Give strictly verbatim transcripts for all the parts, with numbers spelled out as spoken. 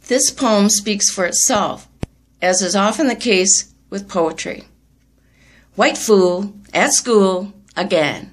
This poem speaks for itself, as is often the case with poetry. White fool, at school, again.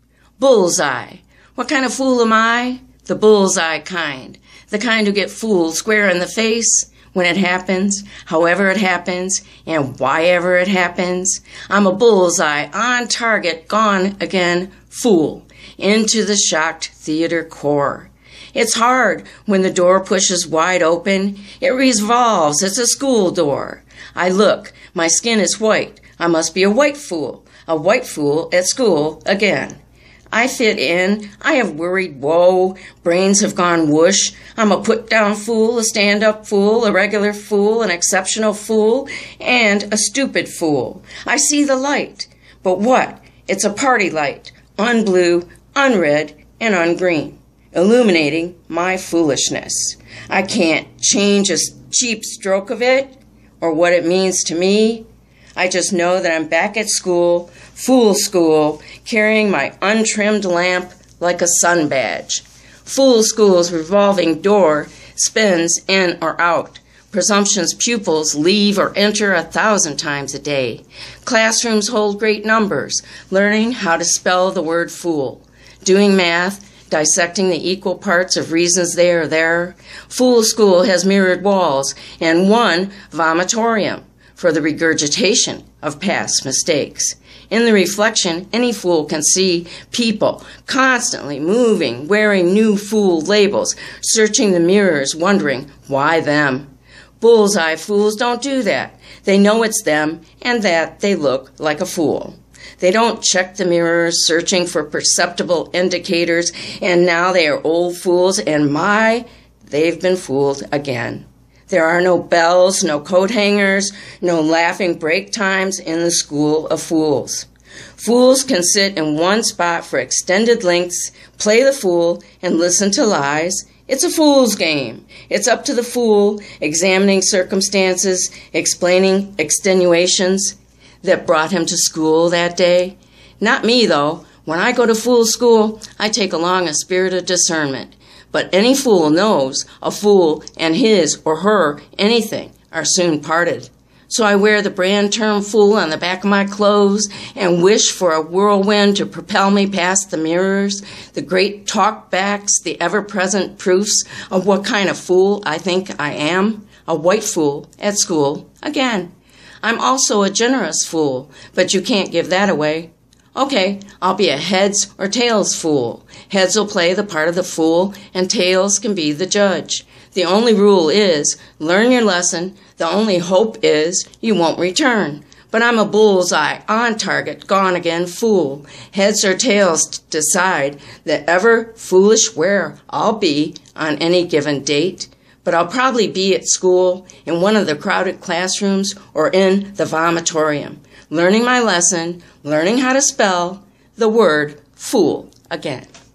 Bullseye. What kind of fool am I? The bullseye kind. The kind who get fooled square in the face when it happens, however it happens, and whyever it happens. I'm a bullseye, on target, gone again, fool, into the shocked theater core. It's hard when the door pushes wide open. It revolves. It's a school door. I look. My skin is white. I must be a white fool. A white fool at school again. I fit in. I have worried woe. Brains have gone whoosh. I'm a put-down fool, a stand-up fool, a regular fool, an exceptional fool, and a stupid fool. I see the light. But what? It's a party light. Unblue, unred, and ungreen, illuminating my foolishness. I can't change a cheap stroke of it or what it means to me. I just know that I'm back at school, fool school, carrying my untrimmed lamp like a sun badge. Fool school's revolving door spins in or out. Presumption's pupils leave or enter a thousand times a day. Classrooms hold great numbers, learning how to spell the word fool, doing math, dissecting the equal parts of reasons they are there. Fool school has mirrored walls and one vomitorium for the regurgitation of past mistakes. In the reflection, any fool can see people constantly moving, wearing new fool labels, searching the mirrors, wondering, why them? Bullseye fools don't do that. They know it's them and that they look like a fool. They don't check the mirrors, searching for perceptible indicators, and now they are old fools, and my, they've been fooled again. There are no bells, no coat hangers, no laughing break times in the school of fools. Fools can sit in one spot for extended lengths, play the fool, and listen to lies. It's a fool's game. It's up to the fool, examining circumstances, explaining extenuations that brought him to school that day. Not me, though. When I go to fool school, I take along a spirit of discernment. But any fool knows a fool and his or her anything are soon parted. So I wear the brand term fool on the back of my clothes and wish for a whirlwind to propel me past the mirrors, the great talkbacks, the ever-present proofs of what kind of fool I think I am, a white fool at school again. I'm also a generous fool, but you can't give that away. Okay, I'll be a heads or tails fool. Heads will play the part of the fool, and tails can be the judge. The only rule is, learn your lesson. The only hope is you won't return. But I'm a bullseye, on target, gone again fool. Heads or tails decide the ever foolish where I'll be on any given date. But I'll probably be at school, in one of the crowded classrooms, or in the vomitorium, learning my lesson, learning how to spell the word fool again.